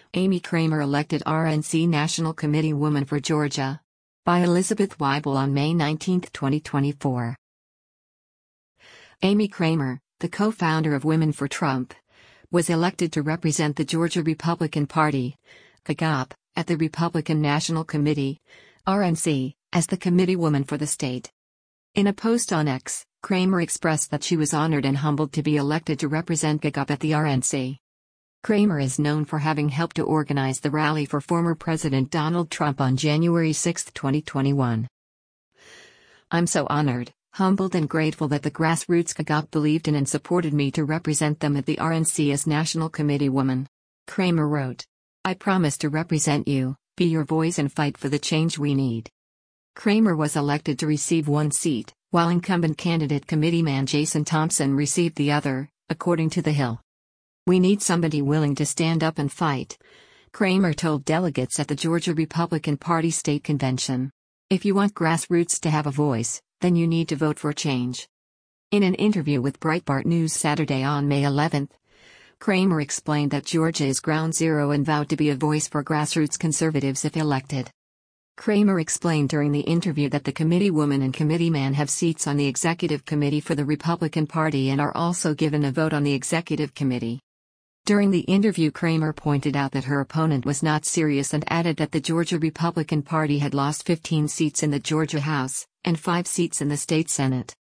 Amy Kramer elected RNC National Committee Woman for Georgia. By Elizabeth Weibel on May 19, 2024. Amy Kramer, the co-founder of Women for Trump, was elected to represent the Georgia Republican Party, GOP, at the Republican National Committee, RNC, as the committee woman for the state. In a post on X, Kramer expressed that she was honored and humbled to be elected to represent GOP at the RNC. Kramer is known for having helped to organize the rally for former President Donald Trump on January 6, 2021. "I'm so honored, humbled and grateful that the grassroots GOP believed in and supported me to represent them at the RNC as National Committee Woman," Kramer wrote. "I promise to represent you, be your voice and fight for the change we need." Kramer was elected to receive one seat, while incumbent candidate committeeman Jason Thompson received the other, according to The Hill. "We need somebody willing to stand up and fight," Kramer told delegates at the Georgia Republican Party State Convention. "If you want grassroots to have a voice, then you need to vote for change." In an interview with Breitbart News Saturday on May 11, Kramer explained that Georgia is ground zero and vowed to be a voice for grassroots conservatives if elected. Kramer explained during the interview that the committee woman and committeeman have seats on the executive committee for the Republican Party and are also given a vote on the executive committee. During the interview, Kramer pointed out that her opponent was not serious and added that the Georgia Republican Party had lost 15 seats in the Georgia House and 5 seats in the state Senate.